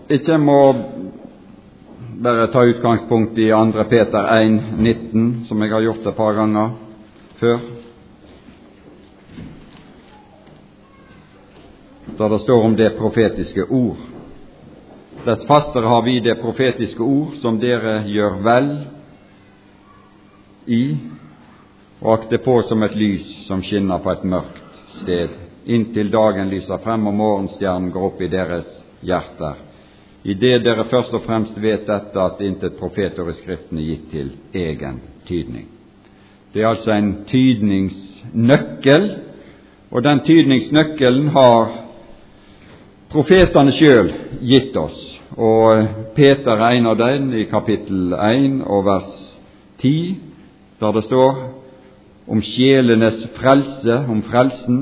ikke må bare ta utgangspunkt i 2. Peter 1,19, som jeg har gjort et par ganger før, da det står om det profetiske ord. Dess fastere har vi det profetiske ord, som dere gjør vel i, og akte på som et lys som skinner på et mørkt sted, inntil dagen lyser frem og morgenstjernen går opp i deres hjerter. I det dere først og fremst vet dette, at intet profetord i Skriften er gitt til egen tydning. Det er altså en tydningsnøkkel, og den tydningsnøkkelen har profetene selv gitt oss. Og Peter er en av dem i kapittel 1 og vers 10, der det står om sjelenes frelse, om frelsen,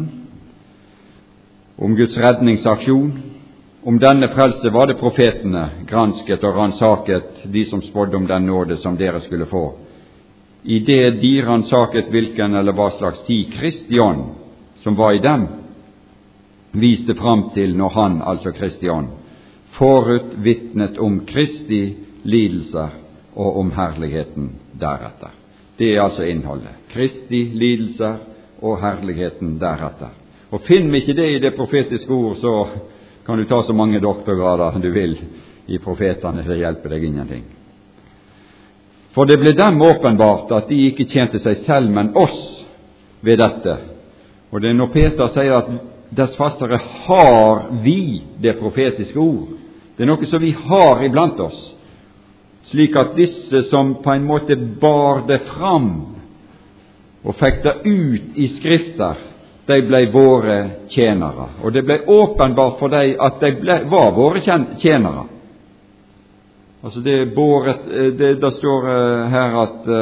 om Guds redningsaksjon. Om denne frelse var det profetene gransket og ransaket, de som spådde om den nåde som dere skulle få. I det de ransaket hvilken eller hva slags tid Kristi ånd, som var i dem, viste fram til når han, altså Kristi ånd, forut vitnet om Kristi lidelser og om herligheten deretter. Det er altså innholdet. Kristi lidelser og herligheten deretter. Og finner vi ikke det i det profetiske ord, så kan du ta så mange doktorgrader du vil i profetene, det hjelper deg ingenting. For det ble dem åpenbart at de ikke tjente seg selv, men oss ved dette. Og det er når Peter sier at dess fastere har vi det profetiske ord. Det er noe som vi har iblant oss, slik at disse som på en måte bar det fram og fikk det ut i skrifter, de ble våre tjenere. Og det ble åpenbart for dem at de var våre tjenere. Altså det står her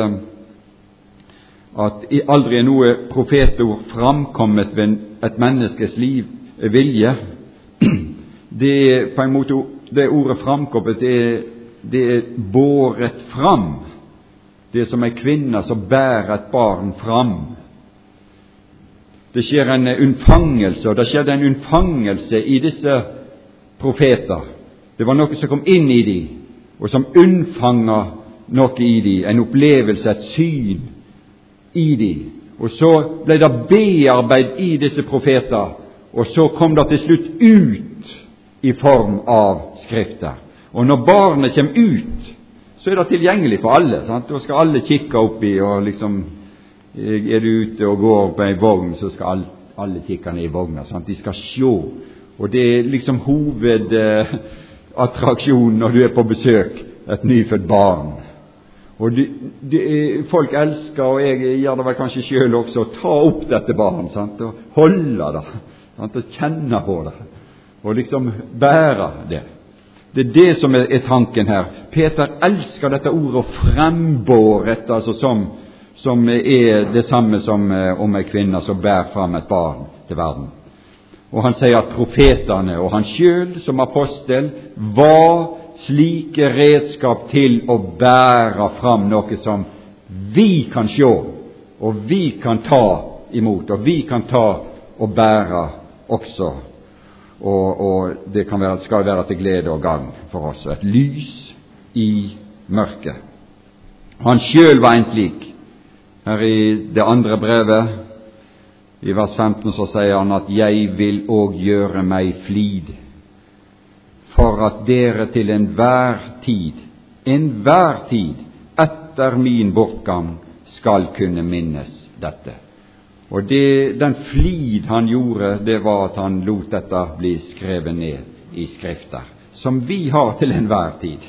at aldri er noe profetord framkommet ved et menneskes vilje. Det er på en måte det ordet framkommet, det er båret fram. Det er som en kvinne som bærer et barn fram. Det skjer en unnfangelse, og det skjedde en unnfangelse i disse profeter. Det var noe som kom inn i dem, og som unnfanget noe i dem, en opplevelse, et syn i dem. Og så ble det bearbeidet i disse profeter, og så kom det til slutt ut i form av skrifter. Og når barnet kommer ut, så er det tilgjengelig for alle, sant? Da skal alle kikke opp i, og liksom, er du ute og går på en vogn, så skal alle kikke ned i vogna, sant? De skal se, og det er liksom hovedattraksjonen når du er på besøk, et nyfødt barn. Og folk elsker, og jeg gjør det vel kanskje selv også, å ta opp dette barn, sant? Og holde det, sant? Og kjenne på det, og liksom bære det. Det er det som er tanken her. Peter elsker dette ordet og frembåret, altså som er det samme som om en kvinne som bærer fram et barn til verden. Og han sier at profetene og han selv som apostel var slike redskap til å bære fram noe som vi kan se, og vi kan ta imot, og vi kan ta og bære også. Og det skal være til glede og gagn for oss, et lys i mørket. Han selv var en slik. Her i det andre brevet, i vers 15, så sier han at jeg vil og gjøre meg flid, for at dere til enhver tid, etter min bortgang, skal kunne minnes dette. Og den flid han gjorde, det var at han lot dette bli skrevet ned i skrifter, som vi har til enhver tid.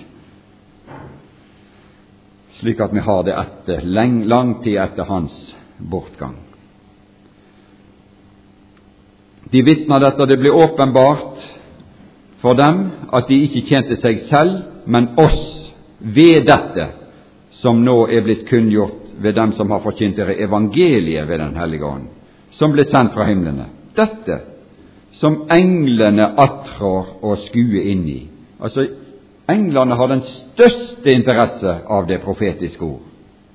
Slik at vi har det lang tid etter hans bortgang. De vitner dette, det ble åpenbart for dem at de ikke tjente seg selv, men oss ved dette, som nå er blitt kunngjort ved dem som har forkynt dere evangeliet ved den hellige ånd, som ble sendt fra himlene. Dette som englene attrår å skue inn i. Altså, englene har den største interesse av det profetiske ord.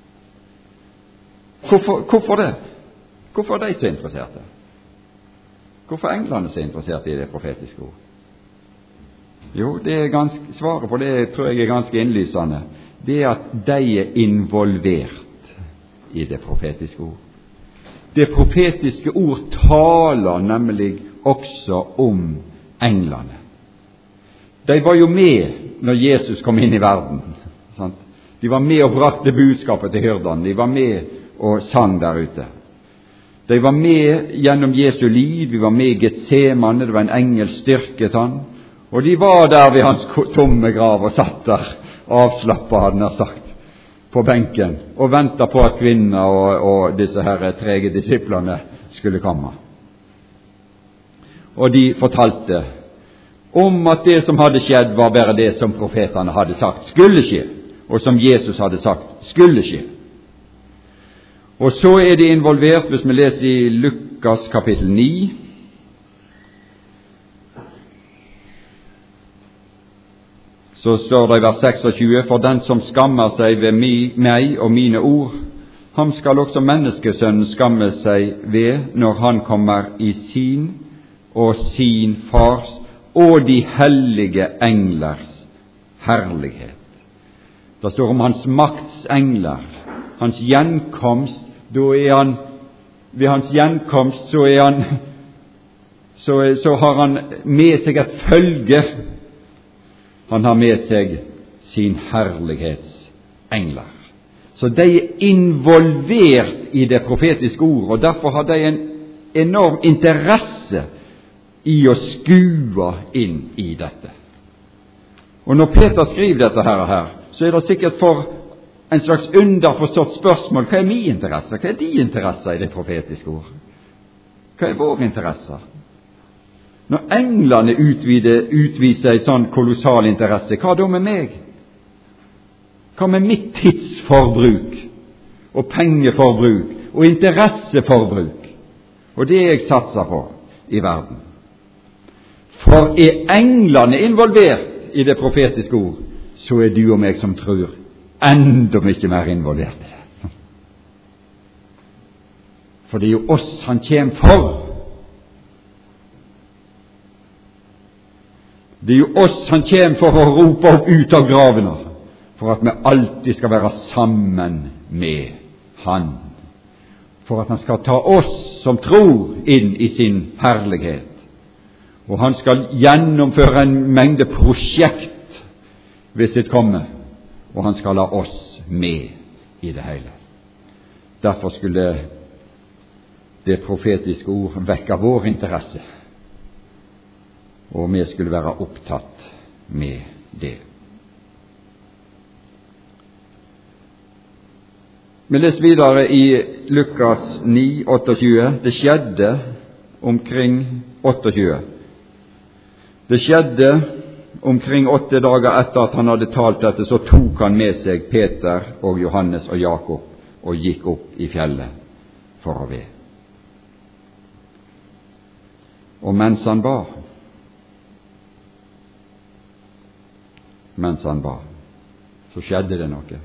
Hvorfor det? Hvorfor er de så interesserte? Hvorfor er englene så interesserte i det profetiske ord? Jo, svaret på det tror jeg ganske innlysende. Det at de involvert i det profetiske ord. Det profetiske ord taler nemlig også om englene. De var jo med når Jesus kom inn i verden. Sant? De var med og brakte budskapet til hyrdene. De var med og sang der ute. De var med gjennom Jesu liv. De var med i Getsemane. Det var en engel styrket han. Og de var der ved hans tomme grav og satt der, avslappet, hadde han sagt, på benken, og ventet på at kvinnene og disse her trege disiplene skulle komme. Og de fortalte om at det som hadde skjedd, var bare det som profetene hadde sagt skulle skje, og som Jesus hadde sagt skulle skje. Og så er de involvert, hvis vi leser i Lukas kapittel 9, så står det i vers 26, for den som skammer seg ved meg og mine ord, ham skal også menneskesønnen skamme seg ved når han kommer i sin og sin fars og de hellige englers herlighet. Det står om hans makts engler, hans gjenkomst. Ved hans gjenkomst så har han med seg et følge. Han har med seg sin herlighetsengler. Så de er involvert i det profetiske ord, og derfor har de en enorm interesse i å skue inn i dette. Og når Peter skriver dette her, så er det sikkert for en slags underforstått spørsmål. Hva er min interesse? Hva er din interesse i det profetiske ord? Hva er vår interesse? Når englene utviser en sånn kolossal interesse, hva da med meg? Hva med mitt tidsforbruk og pengeforbruk og interesseforbruk og det jeg satser på i verden? For er englene involvert i det profetiske ord, så er du og meg som tror enda mye mer involvert i det. For det er jo oss han kommer for. Det er jo oss han kommer for å rope opp ut av gravene, for at vi alltid skal være sammen med han, for at han skal ta oss som tror inn i sin herlighet, og han skal gjennomføre en mengde prosjekt ved sitt komme, og han skal la oss med i det hele. Derfor skulle det profetiske ord vekke vår interesse, og vi skulle være opptatt med det. Vi leser videre i Lukas 9, 28. Det skjedde omkring 28. Det skjedde omkring 8 dager etter at han hadde talt dette, så tok han med seg Peter og Johannes og Jakob og gikk opp i fjellet for å be. Og mens han ba, så skjedde det noe.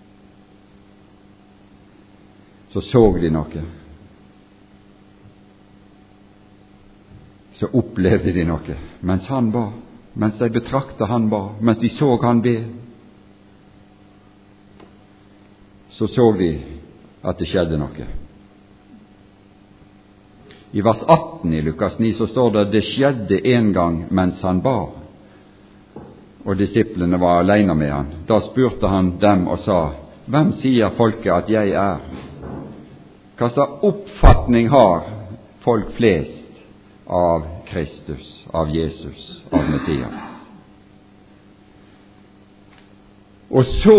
Så de noe. Så opplevde de noe mens han ba, mens de betraktet han ba, mens de så han be. Så de at det skjedde noe. I vers 18 i Lukas 9 så står det: det skjedde en gang mens han ba, og disiplene var alene med han. Da spurte han dem og sa: hvem sier folket at jeg er? Hva slags oppfatning har folk flest av Kristus, av Jesus, av Messias? Og så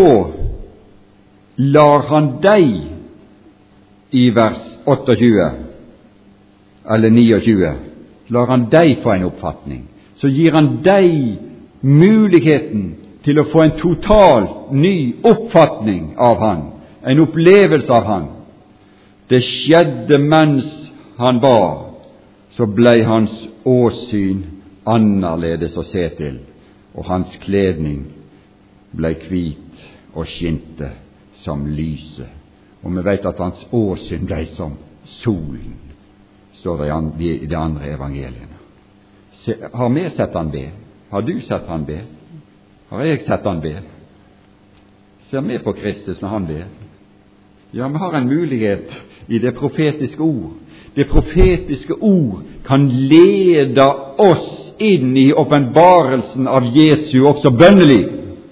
lar han deg i vers 28 eller 29, lar han deg få en oppfatning. Så gir han deg muligheten til å få en total ny oppfatning av han, en opplevelse av han. Det skjedde mens han ba, så ble hans åsyn annerledes å se til, og hans kledning ble hvit og skinte som lyset. Og vi vet at hans åsyn ble som solen, står det i de andre evangeliene. Har vi sett han be? Har du sett han be? Har jeg sett han be? Ser vi på Kristus når han ber? Ja, vi har en mulighet i det profetiske ord. Det profetiske ord kan lede oss inn i åpenbarelsen av Jesu også bønneliv.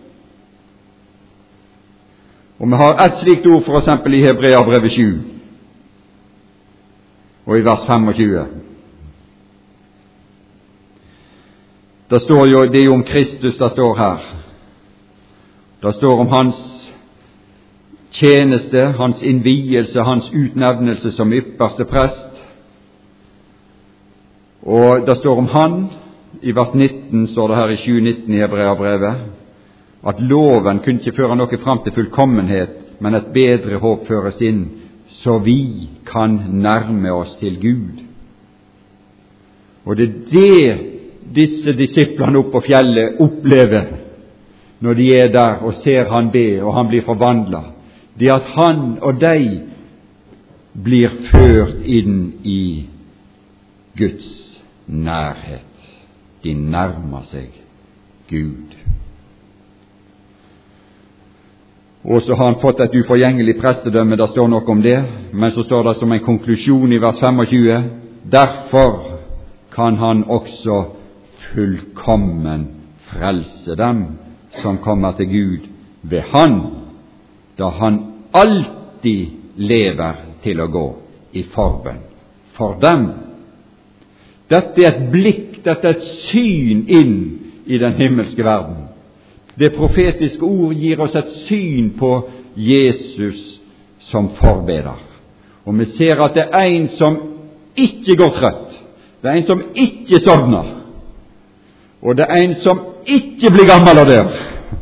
Og vi har et slikt ord for eksempel i Hebreabrevet 7 og i vers 25. Det står jo, det er jo om Kristus det står her. Det står om hans tjeneste, hans innvielse, hans utnevnelse som ypperste prest. Og det står om han, i vers 19 står det her i 7:19 i Hebreabrevet, at loven kunne ikke føre noe fram til fullkommenhet, men et bedre håp føres inn, så vi kan nærme oss til Gud. Og det er det disse disiplene oppe på fjellet opplever når de er der og ser han be, og han blir forvandlet. Det er at han og de blir ført inn i Guds nærhet. De nærmer seg Gud. Og så har han fått et uforgjengelig prestedømme, det står noe om det, men så står det som en konklusjon i vers 25, derfor kan han også fullkommen frelse dem som kommer til Gud ved han, da han alltid lever til å gå i forbønn for dem. Dette er et blikk, dette er et syn inn i den himmelske verden. Det profetiske ord gir oss et syn på Jesus som forbeder. Og vi ser at det er en som ikke går trøtt, det er en som ikke sovner, og det er en som ikke blir gammel og dør.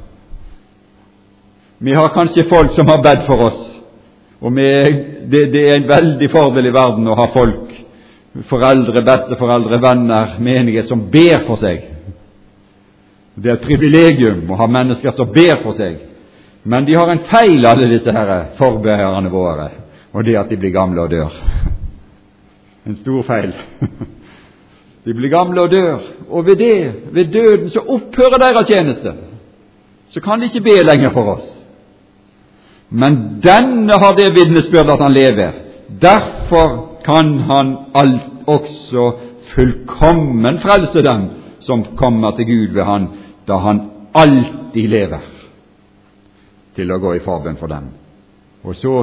Vi har kanskje folk som har bedt for oss, og det er en veldig fordel i verden å ha folk, foreldre, besteforeldre, venner, menighet som ber for seg. Det er et privilegium å ha mennesker som ber for seg. Men de har en feil, alle disse her forbederne våre, og det at de blir gamle og dør. En stor feil. De blir gamle og dør, og ved døden så opphører deres tjeneste. Så kan de ikke be lenger for oss. Men denne har det vitnesbyrd at han lever. Derfor kan han også fullkommen frelse dem som kommer til Gud ved han, da han alltid lever til å gå i forbønn for dem. Og så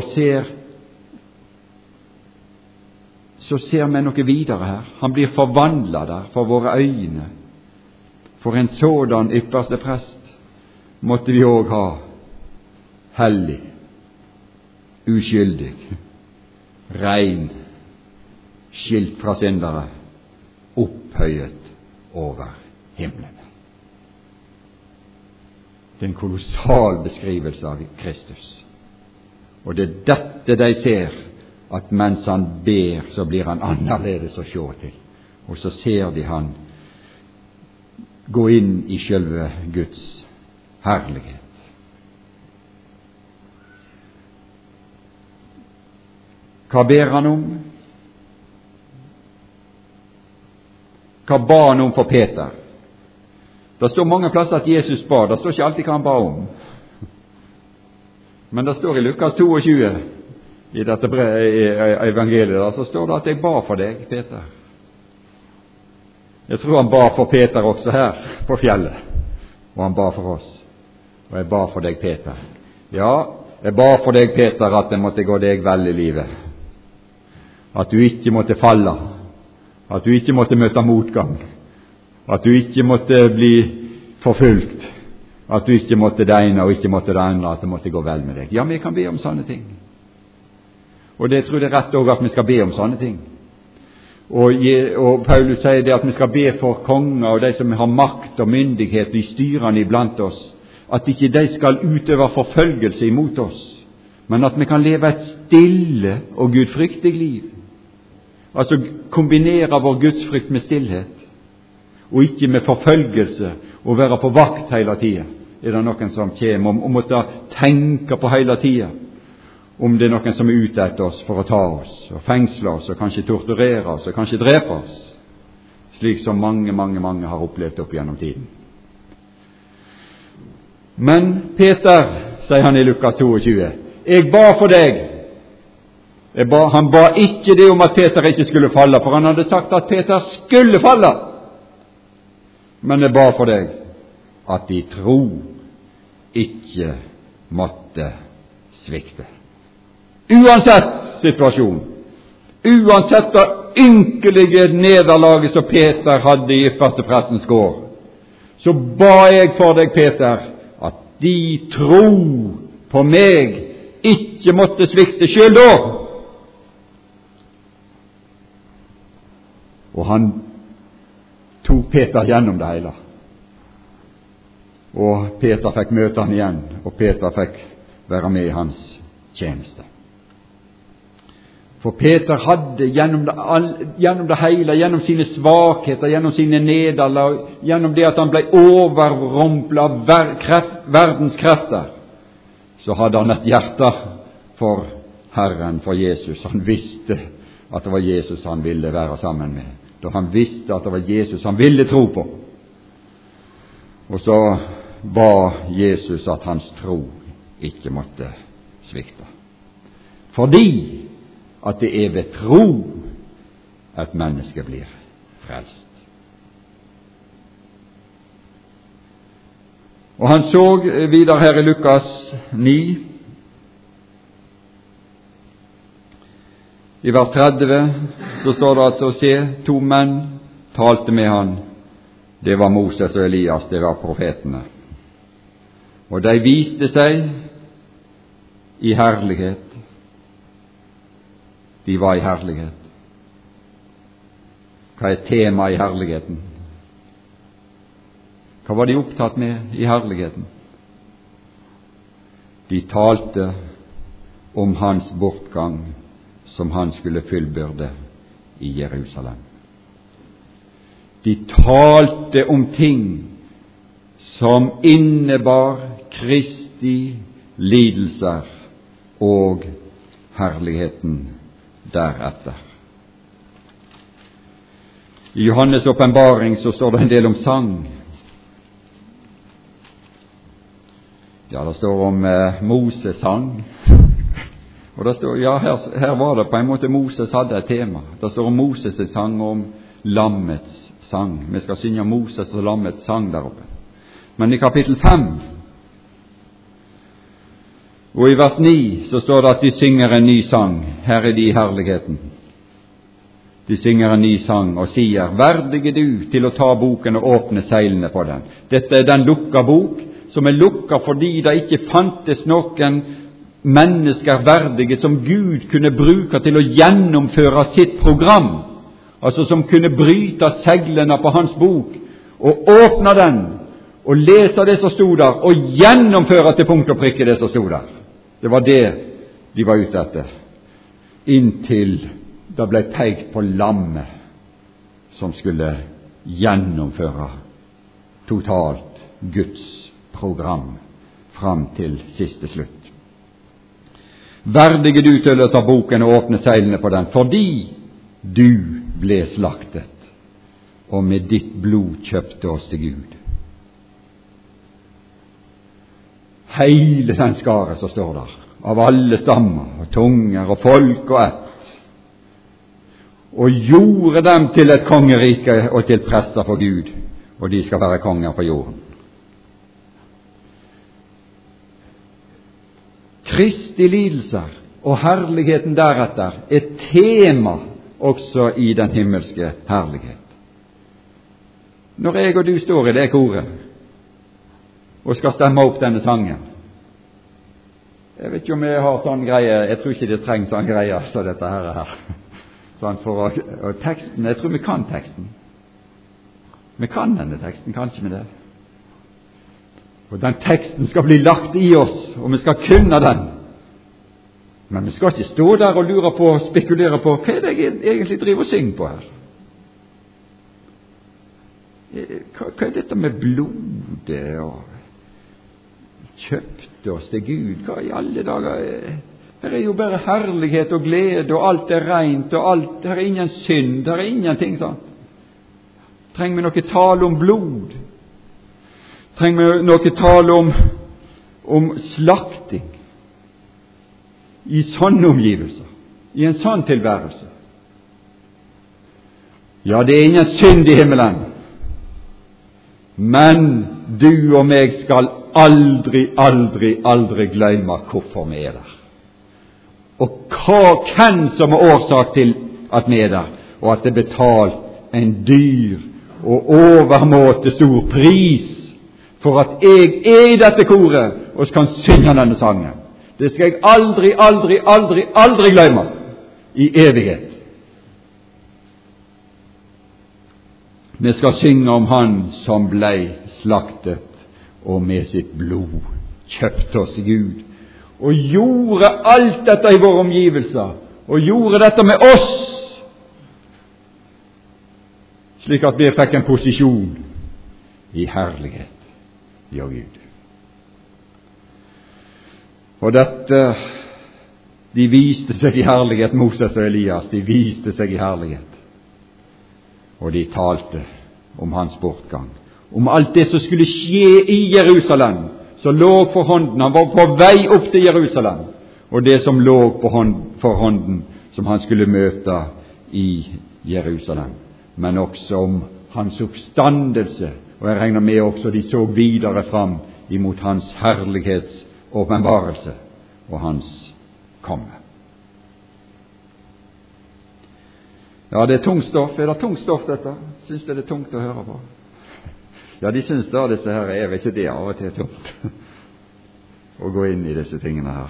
ser vi noe videre her. Han blir forvandlet der for våre øyne. For en sådan ypperste prest måtte vi også ha, hellig, uskyldig, rein, skilt fra syndere, opphøyet over himmelen. Det er en kolossal beskrivelse av Kristus. Og det er dette de ser, at mens han ber, så blir han annerledes å se til. Og så ser de han gå inn i selve Guds herlighet. Hva ber han om? Hva ba han om for Peter? Det står mange plasser at Jesus ba, det står ikke alltid hva han ba om. Men det står i Lukas 22, i dette evangeliet, så står det at jeg ba for deg, Peter. Jeg tror han ba for Peter også her på fjellet, og han ba for oss. Og jeg ba for deg, Peter. Ja, jeg ba for deg, Peter, at det måtte gå deg vel i livet. At du ikke måtte falle, at du ikke måtte møte motgang, at du ikke måtte bli forfulgt, at du ikke måtte det ene og ikke måtte det andre, at det måtte gå vel med deg. Ja, vi kan be om sånne ting. Og det tror jeg er rett også at vi skal be om sånne ting. Og Paulus sier det at vi skal be for konger og de som har makt og myndighet i styrene iblant oss, at ikke de skal utøve forfølgelse imot oss, men at vi kan leve et stille og gudfryktig liv. Altså kombinere vår gudsfrykt med stillhet, og ikke med forfølgelse, og være på vakt hele tiden. Er det noen som kommer og måtte tenke på hele tiden om det er noen som er ute etter oss for å ta oss, og fengsle oss, og kanskje torturere oss, og kanskje drepe oss, slik som mange har opplevd opp gjennom tiden. Men Peter, sier han i Lukas 22, jeg ba for deg. Han ba ikke det om at Peter ikke skulle falle, for han hadde sagt at Peter skulle falle. Men jeg ba for deg at de tro ikke måtte svikte. Uansett situasjon, uansett det ynkelige nederlaget som Peter hadde i yppersteprestens gård, så ba jeg for deg, Peter, at de tro på meg ikke måtte svikte selv da. Og han tok Peter gjennom det hele. Og Peter fikk møte han igjen, og Peter fikk være med i hans tjeneste. For Peter hadde gjennom det hele, gjennom sine svakheter, gjennom sine nederlag, gjennom det at han ble overrumplet av verdens krefter, så hadde han et hjerte for Herren, for Jesus. Han visste at det var Jesus han ville være sammen med. Da han visste at det var Jesus han ville tro på. Og så ba Jesus at hans tro ikke måtte svikte. Fordi at det er ved tro at mennesket blir frelst. Og han så videre her i Lukas 9, i vers 30, så står det altså, se, 2 menn talte med han. Det var Moses og Elias, det var profetene. Og de viste seg i herlighet. De var i herlighet. Hva er temaet i herligheten? Hva var de opptatt med i herligheten? De talte om hans bortgang, som han skulle fullbyrde i Jerusalem. De talte om ting som innebar Kristi lidelser og herligheten deretter. I Johannes åpenbaring så står det en del om sang. Ja, det står om Moses sang. Og det står, ja, her var det på en måte Moses hadde et tema. Det står om Moses' sang og om lammets sang. Vi skal synge Moses og lammets sang der oppe. Men i kapittel 5 og i vers 9 så står det at de synger en ny sang. Her er de i herligheten. De synger en ny sang og sier, verdig er du til å ta boken og åpne seilene på den. Dette er den lukka bok, som er lukka fordi det ikke fantes noen mennesker verdige som Gud kunne bruke til å gjennomføre sitt program, altså som kunne bryte seglene på hans bok og åpne den og lese det som stod der og gjennomføre til punkt og prikke det som stod der. Det var det de var ute etter, inntil det ble pekt på lammet som skulle gjennomføre totalt Guds program fram til siste slutt. Verdig er du til å ta boken og åpne seilene på den, fordi du ble slaktet, og med ditt blod kjøpte oss til Gud. Hele den skare som står der, av alle stammer og tunger og folk og ett, og gjorde dem til et kongerike og til prester for Gud, og de skal være konger på jorden. Kristi lidelser og herligheten deretter er tema også i den himmelske herlighet. Når jeg og du står i det koret og skal stemme opp denne sangen, jeg vet ikke om jeg har sånn greie, jeg tror ikke det trengs sånn greie så dette her. Sånn for teksten, jeg tror vi kan teksten. Vi kan denne teksten, kanskje med det. Og den teksten skal bli lagt i oss, og vi skal kunne den. Men vi skal ikke stå der og lure på og spekulere på hva er det jeg egentlig driver og synger på her. Hva er dette med blodet og kjøpte oss til Gud? Hva i alle dager? Her er jo bare herlighet og glede, og alt er rent, og alt, her er ingen synd, her er ingenting sånn. Trenger vi noe tale om blod? Trenger vi noe tale om om slakting i sånne omgivelser, i en sånn tilværelse. Ja, det er ingen synd i himmelen, men du og meg skal aldri glemme hvorfor vi er der, og hvem som er årsak til at vi er der, og at det er betalt en dyr og overmåte stor pris for at jeg er i dette koret og kan synge denne sangen. Det skal jeg aldri glemme i evighet. Vi skal synge om Han som blei slaktet og med sitt blod kjøpte oss Gud, og gjorde alt dette i våre omgivelser, og gjorde dette med oss, slik at vi fikk en posisjon i herlighet i Gud. Og dette, de viste seg i herlighet, Moses og Elias, de viste seg i herlighet, og de talte om hans bortgang, om alt det som skulle skje i Jerusalem, som lå for hånden. Han var på vei opp til Jerusalem, og det som lå for hånden, som han skulle møte i Jerusalem, men også om hans oppstandelse, og jeg regner med også de så videre fram imot hans herlighets åpenbarelse og hans komme. Ja, det er tungt stoff. Er det tungt stoff, dette? Syns det er tungt å høre på? Ja, de syns da disse her er ikke det av og til tungt å gå inn i disse tingene her.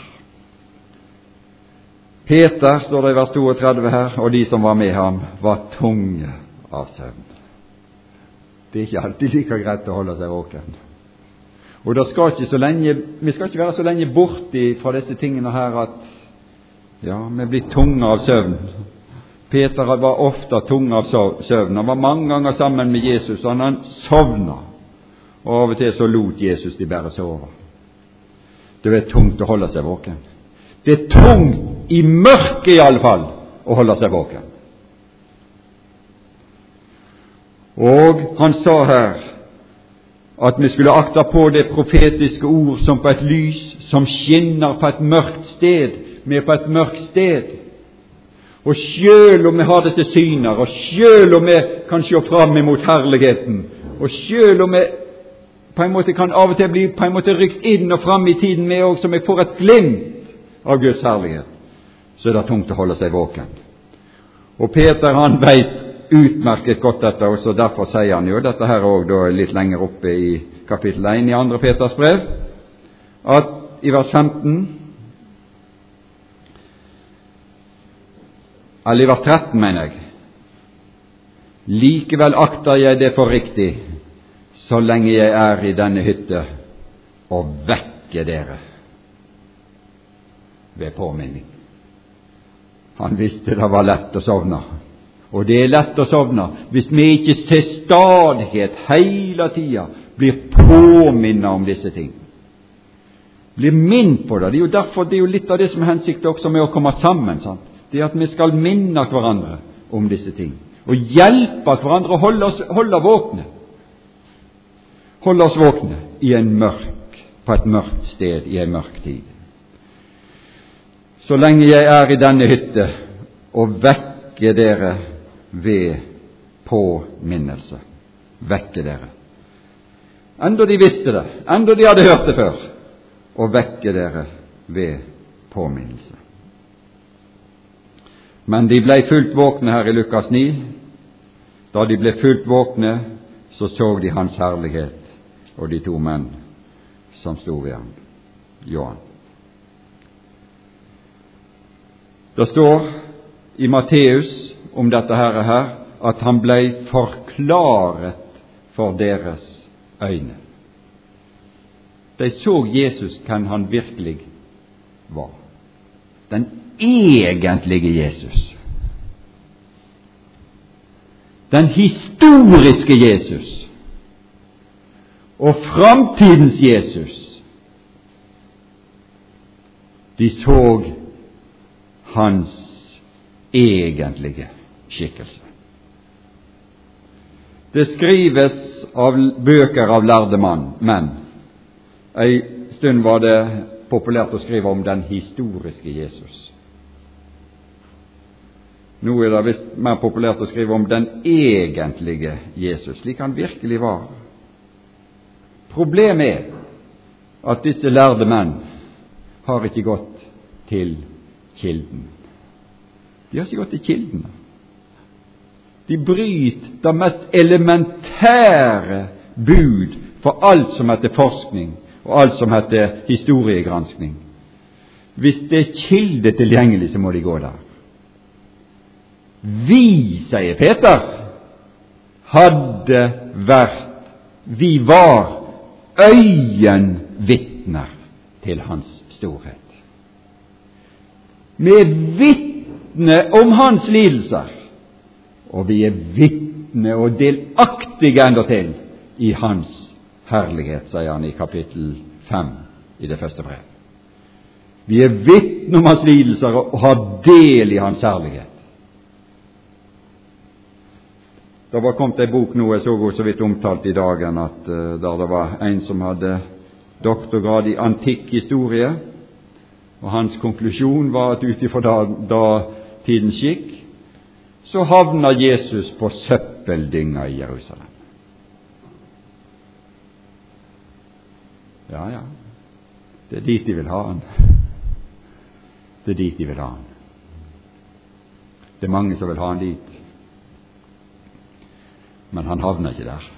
Peter, står det i vers 32 her, og de som var med ham, var tunge av søvn. Det er ikke alltid like greit å holde seg våken. Og vi skal ikke være så lenge borte fra disse tingene her at vi blir tunge av søvn. Peter var ofte tung av søvn. Han var mange ganger sammen med Jesus, og han sovna. Og av og til så lot Jesus de bare sove. Det er tungt å holde seg våken. Det er tungt i mørket i alle fall å holde seg våken. Og han sa her at vi skulle akta på det profetiske ord som på et lys som skinner på et mørkt sted. Vi er på et mørkt sted. Og selv om vi har disse syner, og selv om vi kan se fram imot herligheten, og selv om vi på en måte kan av og til bli på en måte rykt inn og fram i tiden med også, som vi får et glimt av Guds herlighet, så er det tungt å holde seg våken. Og Peter, han vet utmerket godt dette, og så derfor sier han jo dette her også da litt lenger oppe i kapittel 1 i 2. Peters brev, at i vers 15, eller i vers 13 mener jeg, likevel akter jeg det for riktig, så lenge jeg er i denne hytte, og vekke dere ved påminning. Han visste det var lett å sovne, og det er lett å sovne hvis vi ikke til stadighet hele tiden blir påminnet om disse ting. Blir minnet på det. Det er jo derfor, det er jo litt av det som er hensikten også med å komme sammen, sant? Det er at vi skal minne hverandre om disse ting, og hjelpe hverandre å holde våkne. Holde oss våkne på et mørkt sted, i en mørk tid. Så lenge jeg er i denne hytte, og vekke dere ved påminnelse. Vekke dere. Enda de visste det, enda de hadde hørt det før, og vekke dere ved påminnelse. Men de ble fullt våkne her i Lukas 9. Da de ble fullt våkne, så de hans herlighet og de to menn som stod ved ham, Johan. Det står i Matteus om dette her at han ble forklaret for deres øyne. De så Jesus hvem han virkelig var. Den egentlige Jesus. Den historiske Jesus. Og framtidens Jesus. De så hans egentlige skikkelse. Det skrives av bøker av lærde menn. Ei stund var det populært å skrive om den historiske Jesus. Nå er det visst mer populært å skrive om den egentlige Jesus, slik han virkelig var. Problemet er at disse lærde menn har ikke gått til kilden. De har ikke gått til kilden. De bryter det mest elementære bud for alt som heter forskning, og alt som heter historiegranskning. Hvis det er kilde tilgjengelig, så må de gå der. Vi, sier Peter, vi var øyenvitner til hans storhet. Vi er vitne om hans lidelser, og vi er vitne og delaktige enda til i hans herlighet, sier han i kapittel 5 i det første brev. Vi er vitne om hans lidelser og har del i hans herlighet. Det var kommet en bok nå, jeg så så vidt omtalt i dagen, at der det var en som hadde doktorgrad i antikk historie, og hans konklusjon var at utifra da tidens skikk, så havna Jesus på søppeldynga i Jerusalem. Ja, det er dit de vil ha han. Det er dit de vil ha han. Det er mange som vil ha han dit. Men han havner ikke der.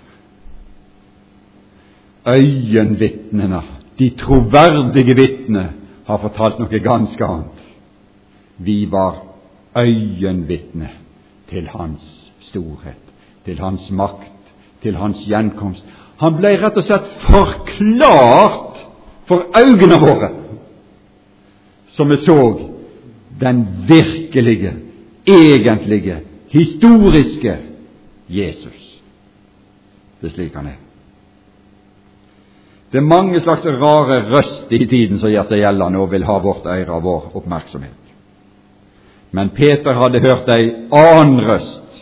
Øyenvitnene, de troverdige vitne, har fortalt noe ganske annet. Vi var øyenvitne til hans storhet, til hans makt, til hans gjenkomst. Han ble rett og slett forklart for øynene våre, som vi så den virkelige, egentlige, historiske Jesus. Det er slik han er. Det er mange slags rare røster i tiden som gjør seg gjeldende og vil ha vårt øre og vår oppmerksomhet. Men Peter hadde hørt ei annen røst.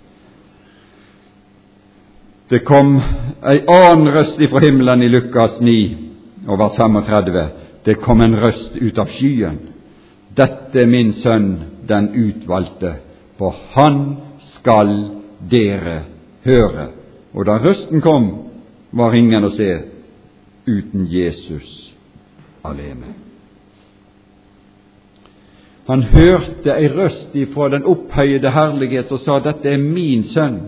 Det kom ei annen røst ifra himmelen i Lukas 9 og vers 35. Det kom en røst ut av skyen. Dette er min sønn, den utvalgte, på han skal dere høre. Og da røsten kom, var ingen å se uten Jesus alene. Han hørte ei røst ifra den opphøyede herlighet som sa, dette er min sønn.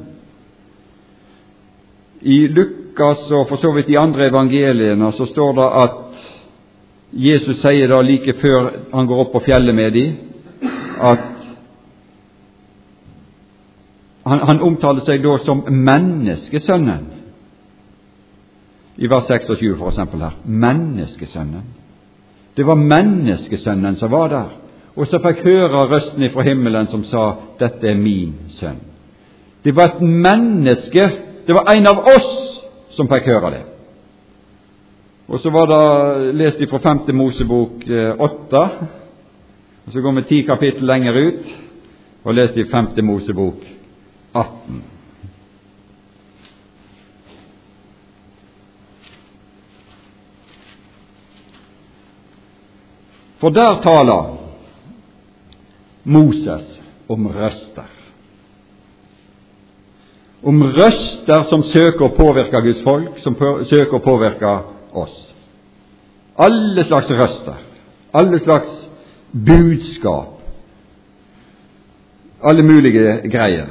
I Lukas og for så vidt i andre evangeliene så står det at Jesus sier da like før han går opp på fjellet med dem, at han omtaler seg da som menneskesønnen. I vers 26 for eksempel her. Menneskesønnen. Det var menneskesønnen som var der. Og så fikk høre røsten fra himmelen som sa, dette er min sønn. Det var et menneske, det var en av oss som fikk høre det. Og så var det lest fra 5. Mosebok 8, og så går vi 10 kapittel lenger ut, og lest i 5. Mosebok 18. For der taler Moses om røster. Om røster som søker å påvirke Guds folk, som søker å påvirke oss. Alle slags røster, alle slags budskap, alle mulige greier.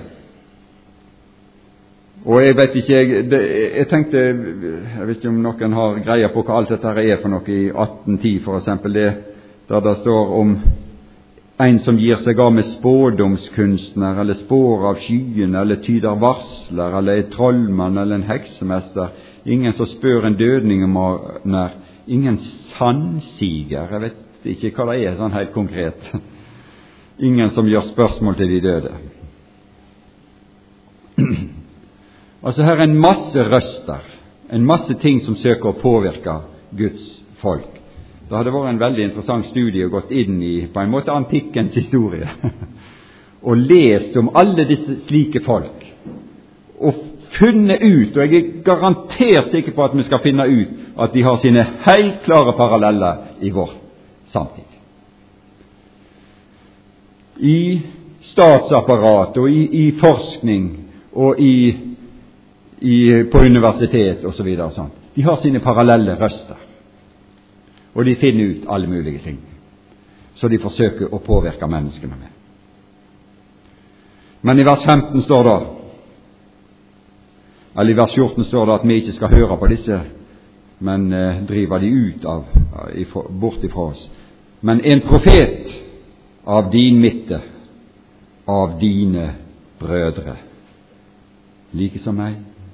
Og jeg vet ikke, jeg tenkte, jeg vet ikke om noen har greier på hva alt dette er for noe i 1810 for eksempel, der det står om en som gir seg av med spådomskunstner, eller spår av skyen, eller tyder varsler, eller en trollmann, eller en heksemester. Ingen som spør en dødning om nær. Ingen sannsiger. Jeg vet ikke hva det er sånn helt konkret. Ingen som gjør spørsmål til de døde. Altså her er en masse røster, en masse ting som søker å påvirke Guds folk. Det hadde vært en veldig interessant studie og gått inn i på en måte antikkens historie og lest om alle disse slike folk og funnet ut, og jeg er garantert sikker på at vi skal finne ut at de har sine helt klare paralleller i vår samtid. I statsapparat og i forskning og på universitet og så videre. Sånt. De har sine parallelle røster, og de finner ut alle mulige ting, så de forsøker å påvirke menneskene med. Men i vers 15 står det, eller i vers 14 står det at vi ikke skal høre på disse, men drive de ut bort ifra oss. Men en profet av din midte, av dine brødre, like som meg,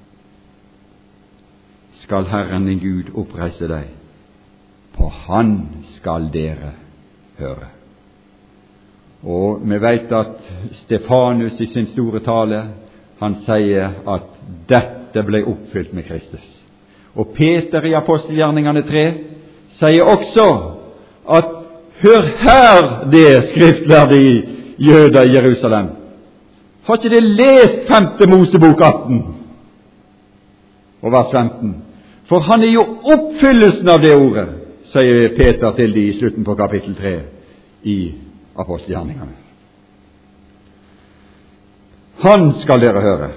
skal Herren din Gud oppreise deg. På Han skal dere høre. Og vi vet at Stefanus i sin store tale, han sier at dette ble oppfylt med Kristus. Og Peter i Apostelgjerningene 3 sier også at hør her det skriftlærde i jøder i Jerusalem. Har ikke det lest 5. Mosebok 18 og vers 15? For han er jo oppfyllelsen av det ordet, sier Peter til de i slutten på kapittel 3 i Apostelgjerningene. Han skal dere høre.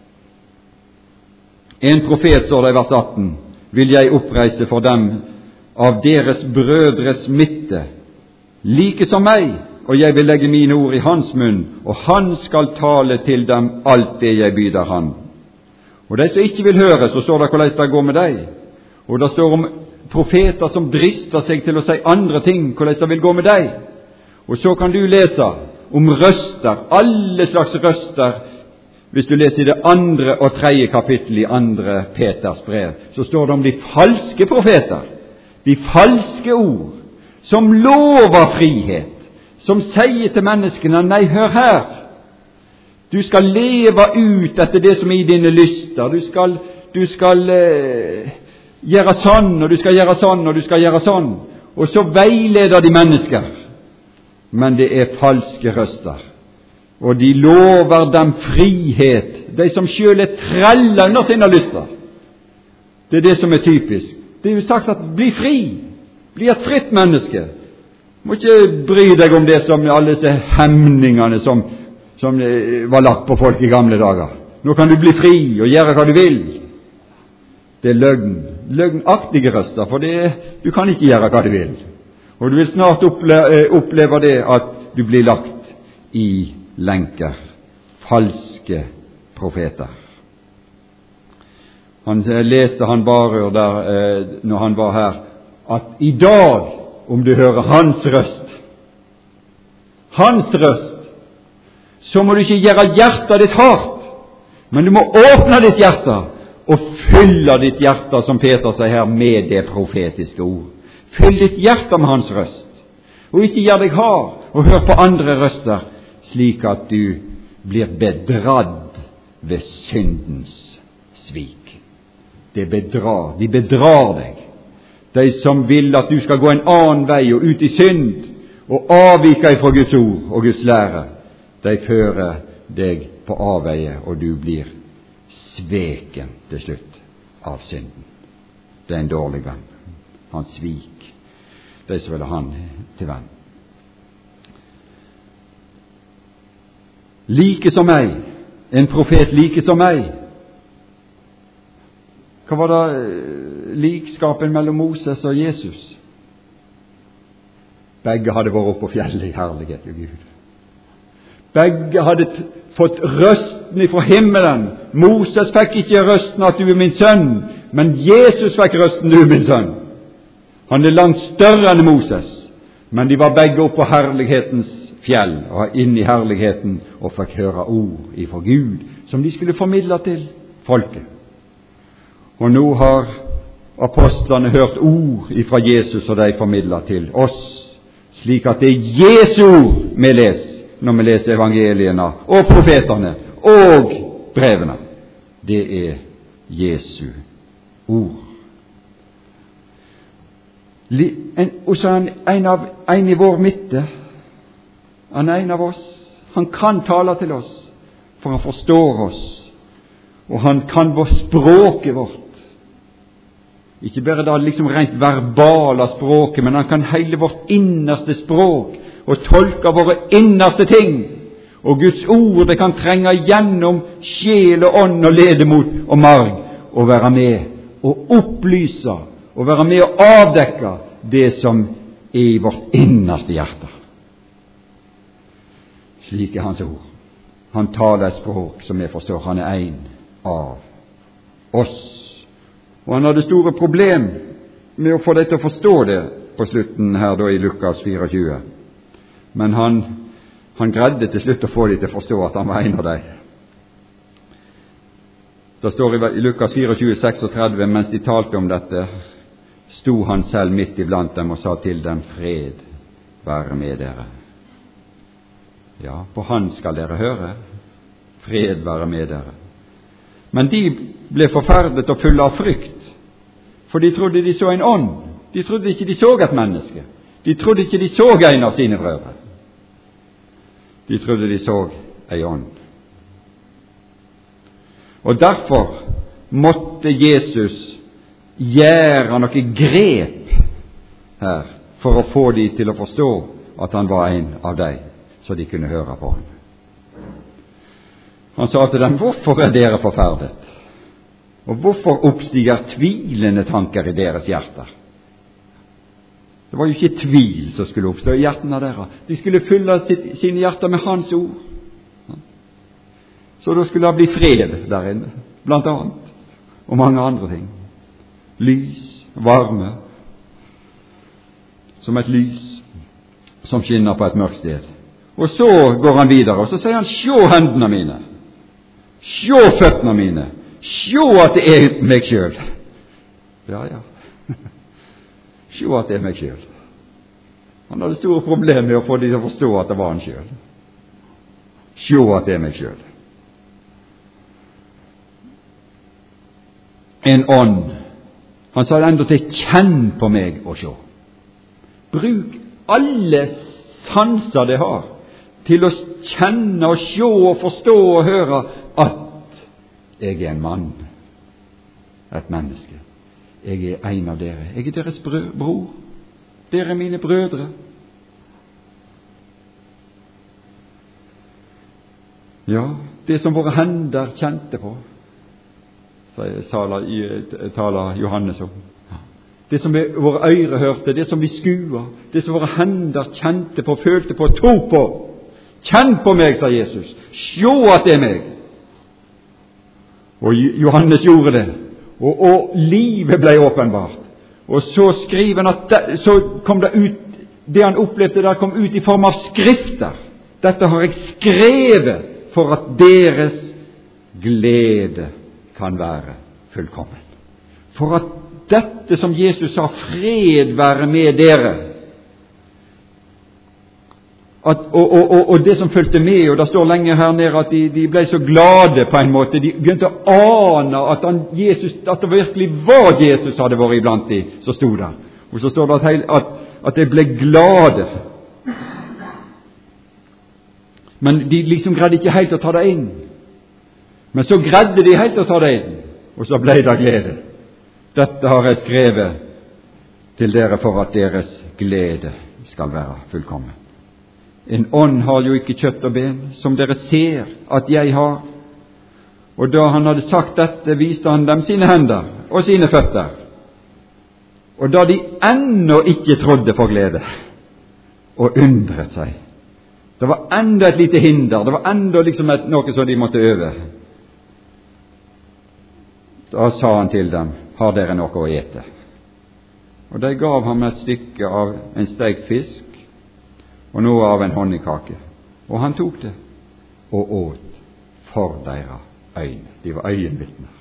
En profet, står det i vers 18, vil jeg oppreise for dem av deres brødres midte, like som meg, og jeg vil legge mine ord i hans munn, og han skal tale til dem alt det jeg byder han. Og de som ikke vil høre, så står det hvordan det går med deg. Og det står om profeter som drister seg til å si andre ting, hvordan det vil gå med deg. Og så kan du lese om røster, alle slags røster. Hvis du leser i det 2. og 3. kapittel i 2. Peters brev, så står det om de falske profeter, de falske ord, som lover frihet, som sier til menneskene, nei, hør her, du skal leve ut etter det som er i dine lyster, du skal gjøre sånn, og du skal gjøre sånn, og du skal gjøre sånn, og så veileder de mennesker. Men det er falske røster, og de lover dem frihet, de som selv er treller under sine lyster. Det er det som er typisk. Det er jo sagt at bli fri, bli et fritt menneske. Du må ikke bry deg om det som alle disse hemningene som var lagt på folk i gamle dager. Nå kan du bli fri og gjøre hva du vil. Det er løgnaktige røster, for du kan ikke gjøre hva du vil. Og du vil snart oppleve det at du blir lagt i lenker. Falske profeter. Han leste han bare der, når han var her, at i dag, om du hører hans røst, så må du ikke gjøre hjertet ditt hardt, men du må åpne ditt hjerte og fylle ditt hjerte, som Peter sier her, med det profetiske ord. Fyll ditt hjerte med hans røst, og ikke gjør deg hard og hør på andre røster, slik at du blir bedradd ved syndens svik. De bedrar deg. De som vil at du skal gå en annen vei og ut i synd og avvike fra Guds ord og Guds lære, de fører deg på avveie, og du blir sveken til slutt av synden. Det er en dårlig venn. Han svik de som ville han til venn. Like som meg, en profet like som meg. Hva var det likskapen mellom Moses og Jesus? Begge hadde vært oppe på fjellet i herlighet til Gud. Begge hadde fått røsten ifra himmelen. Moses fikk ikke røsten at du er min sønn, men Jesus fikk røsten, du er min sønn. Han er langt større enn Moses, men de var begge oppe på herlighetens fjell og inn i herligheten og fikk høre ord ifra Gud som de skulle formidle til folket. Og nå har apostlene hørt ord ifra Jesus og de formidler til oss, slik at det er Jesu ord vi leser når vi leser evangeliene og profetene og brevene. Det er Jesu ord. Og så er en i vår midte. Han er en av oss. Han kan tale til oss, for han forstår oss, og han kan språket vårt. Ikke bare da liksom rent verbal av språket, men han kan hele vårt innerste språk og tolke våre innerste ting. Og Guds ord, det kan trenge gjennom sjel og ånd og ledemot og marg og være med og opplyse og være med og avdekke det som er i vårt innerste hjerte. Slik er hans ord. Han taler et språk som jeg forstår. Han er en av oss. Og han hadde store problem med å få deg til å forstå det på slutten her da i Lukas 24. Men han greide til slutt å få dem til å forstå at han var en av dem. Det står i Lukas 24, 36, mens de talte om dette, sto han selv midt iblant dem og sa til dem, fred være med dere. Ja, på han skal dere høre, fred være med dere. Men de ble forferdet og fulle av frykt, for de trodde de så en ånd. De trodde ikke de så et menneske. De trodde ikke de så en av sine brødre. De trodde de så en ånd. Og derfor måtte Jesus gjøre noe grep her for å få de til å forstå at han var en av dem, så de kunne høre på ham. Han sa til dem, hvorfor er dere forferdet? Og hvorfor oppstiger tvilende tanker i deres hjerter? Det var jo ikke tvil som skulle oppstå i hjertene deres. De skulle fylle sine hjerter med hans ord. Så da skulle det bli fred der inne, blant annet, og mange andre ting. Lys, varme, som et lys som skinner på et mørkt sted. Og så går han videre, og så sier han, sjå hendene mine, sjå føttene mine, sjå at det er meg selv. Ja. Sjå at det er meg selv. Han hadde store problemer med å få de til å forstå at det var han selv. Sjå at det er meg selv. En ånd. Han sa enda til, kjenn på meg og sjå. Bruk alle sanser det har til å kjenne og sjå og forstå og høre at jeg er en mann, et menneske. Jeg er en av dere. Jeg er deres bror. Dere er mine brødre. Ja, det som våre hender kjente på, taler Johannes om. Det som våre øyre hørte, det som vi skua, det som våre hender kjente på, følte på, tok på. Kjenn på meg, sa Jesus. Sjå at det er meg. Og Johannes gjorde det. Og livet ble åpenbart. Og så skriver han at så kom det ut, det han opplevde der kom ut i form av skrifter. Dette har jeg skrevet for at deres glede kan være fullkommen. For at dette som Jesus sa, fred være med dere, og det som følte med, og det står lenger her nede at de ble så glade på en måte, de begynte å ane at det virkelig var Jesus hadde vært iblant de, så stod det. Og så står det at de ble glade. Men de liksom greide ikke helt å ta det inn. Men så greide de helt å ta det inn, og så ble det glede. Dette har jeg skrevet til dere for at deres glede skal være fullkommen. En ånd har jo ikke kjøtt og ben, som dere ser at jeg har. Og da han hadde sagt dette, viste han dem sine hender og sine føtter. Og da de ennå ikke trodde for glede, og undret seg. Det var enda et lite hinder, det var enda liksom noe som de måtte øve. Da sa han til dem, har dere noe å ete? Og de gav ham et stykke av en stekt fisk, og noe av en honningkake. Og han tok det, og åt for deres øyne. De var øyenvitner.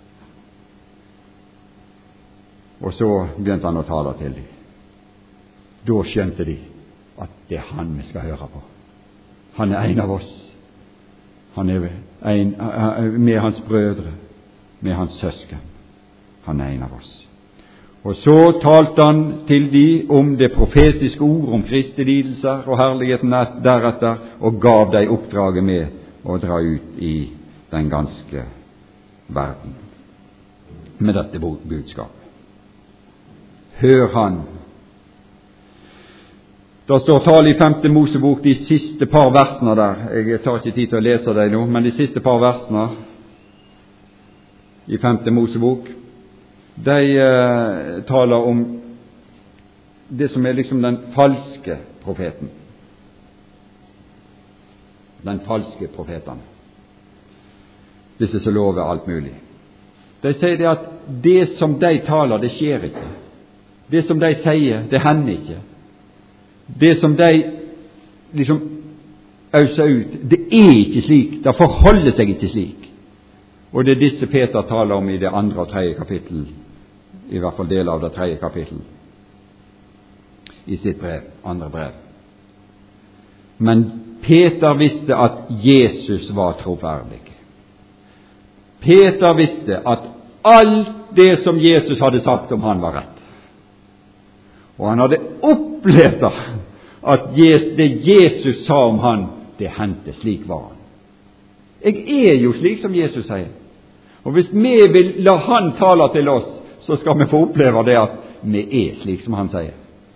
Og så begynte han å tale til dem. Da skjønte de at det er han vi skal høre på. Han er en av oss. Han er med hans brødre, med hans søsken. Han er en av oss. Og så talte han til de om det profetiske ord om Kristi lidelser og herligheten deretter, og gav dem oppdraget med å dra ut i den ganske verden med dette budskapet. hør han. Da står tale i 5. Mosebok, de siste par versene der. Jeg tar ikke tid til å lese dem nå, men de siste par versene i 5. Mosebok, de taler om det som liksom den falske profeten. Den falske profeten. Disse som lover alt mulig. De sier det at det som de taler, det skjer ikke. Det som de sier, det hender ikke. Det som de liksom øser ut, det er ikke slik. Det forholder seg ikke slik. Og det er disse Peter taler om i det 2. og 3. kapittel, i hvert fall del av det 3. kapittel, i sitt brev, 2. brev. Men Peter visste at Jesus var troverdig. Peter visste at alt det som Jesus hadde sagt om han var rett. Og han hadde opplevd at det Jesus sa om han, det hendte. Slik var han. Jeg er jo slik som Jesus sier. Og hvis vi vil la han tale til oss, så skal vi få oppleve det at vi er slik som han sier.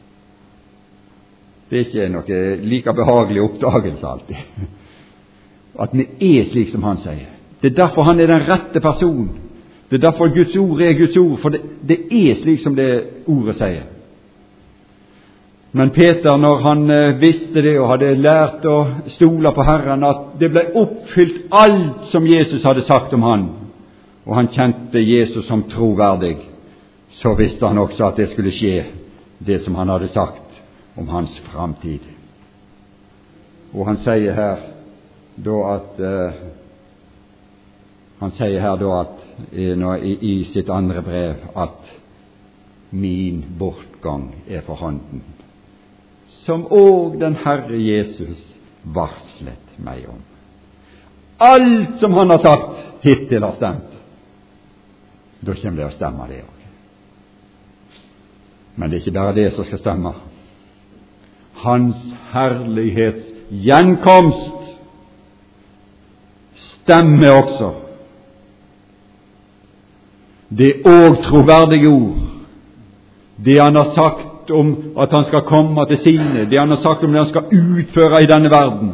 Det er ikke noe like behagelig oppdagelse alltid. At vi er slik som han sier. Det er derfor han er den rette person. Det er derfor Guds ord er Guds ord, for det er slik som det ordet sier. Men Peter, når han visste det og hadde lært å stole på Herren, at det ble oppfylt alt som Jesus hadde sagt om han, og han kjente Jesus som troverdig, så visste han også at det skulle skje, det som han hadde sagt om hans framtid. Og han sier her da at i sitt 2. brev at min bortgang er for hånden, som òg den Herre Jesus varslet meg om. Alt som han har sagt hittil har stemt. Da kommer det å stemme det også. Men det er ikke bare det som skal stemme. Hans herlighets gjenkomst stemmer også. Det er òg troverdige ord. Det han har sagt om at han skal komme til sine, det han har sagt om det han skal utføre i denne verden,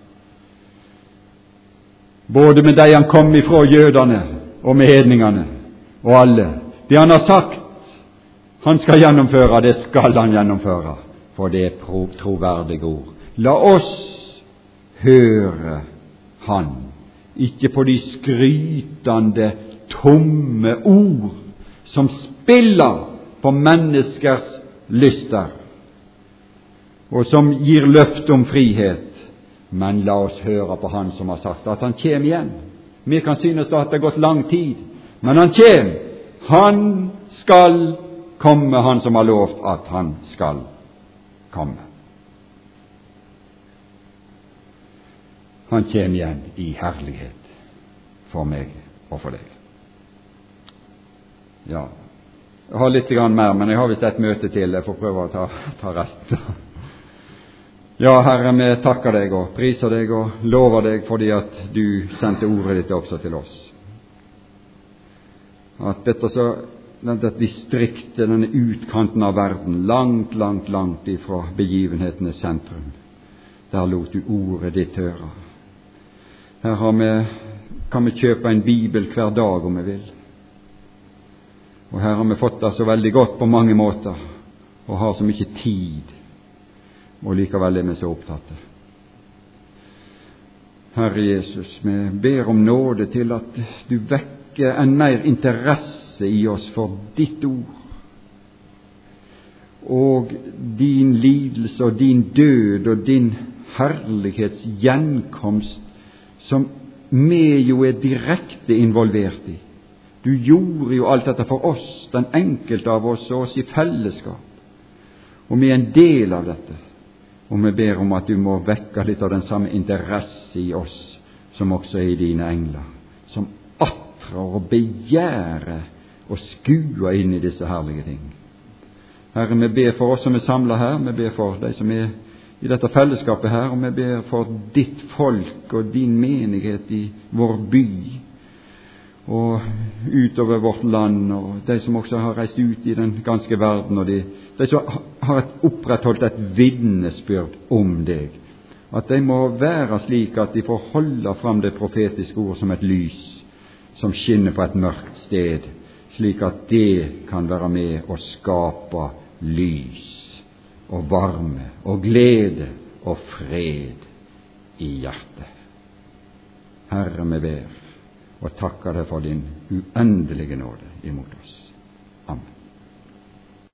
både med de han kom ifra, jødene, og med hedningene, og alle. Det han har sagt han skal gjennomføre, det skal han gjennomføre, for det er troverdige ord. La oss høre han, ikke på de skrytende, tomme ord som spiller på menneskers lyster, og som gir løfte om frihet. Men la oss høre på han som har sagt at han kommer igjen. Vi kan synes at det har gått lang tid, men han kommer. Han skal komme, han som har lovt at han skal komme. Han kommer igjen i herlighet for meg og for deg. Ja, jeg har litt mer, men jeg har vist et møte til. Jeg får prøve å ta resten. Ja, Herre, vi takker deg og priser deg og lover deg fordi at du sendte ordet ditt også til oss. At dette distriktet, denne utkanten av verden, langt, langt, langt ifra begivenhetenes sentrum, der lot du ordet ditt høre. Her kan vi kjøpe en bibel hver dag om vi vil. Og her har vi fått det så veldig godt på mange måter, og har så mye tid, og likevel er vi så opptatt. Herre Jesus, vi ber om nåde til at du vekker en mer interesse i oss for ditt ord, og din lidelse og din død og din herlighets gjenkomst, som vi jo er direkte involvert i. Du gjorde jo alt dette for oss, den enkelte av oss og oss i fellesskap. Og vi er en del av dette. Og vi ber om at du må vekke litt av den samme interesse i oss som også er i dine engler, som atrer og begjærer og skuer inn i disse herlige ting. Herre, vi ber for oss som er samlet her, vi ber for de som er i dette fellesskapet her, og vi ber for ditt folk og din menighet i vår by. og utover vårt land, og de som også har reist ut i den ganske verden, og de som har opprettholdt et vitnesbyrd om deg, at de må være slik at de får holde fram det profetiske ord som et lys som skinner på et mørkt sted, slik at det kan være med å skape lys og varme og glede og fred i hjertet. Herre, vi ber og takker deg for din uendelige nåde imot oss. Amen.